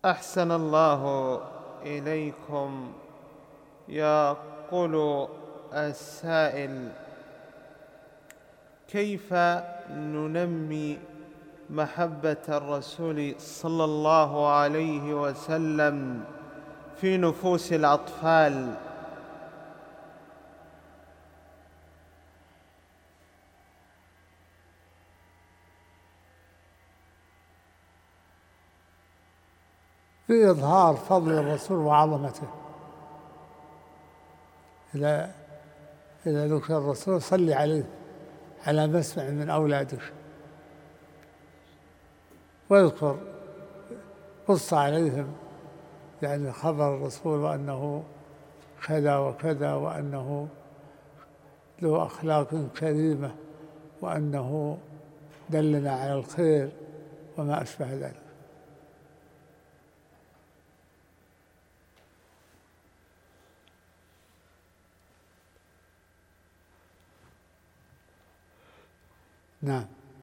أحسن الله إليكم. يقول السائل: كيف ننمي محبة الرسول صلى الله عليه وسلم في نفوس الأطفال؟ في إظهار فضل الرسول وعظمته. إذا ذكر الرسول صل عليه على مسمع من أولادك، واذكر قص عليهم يعني خبر الرسول وأنه كذا وكذا، وأنه له أخلاق كريمة، وأنه دلنا على الخير وما أشبه ذلك. نعم.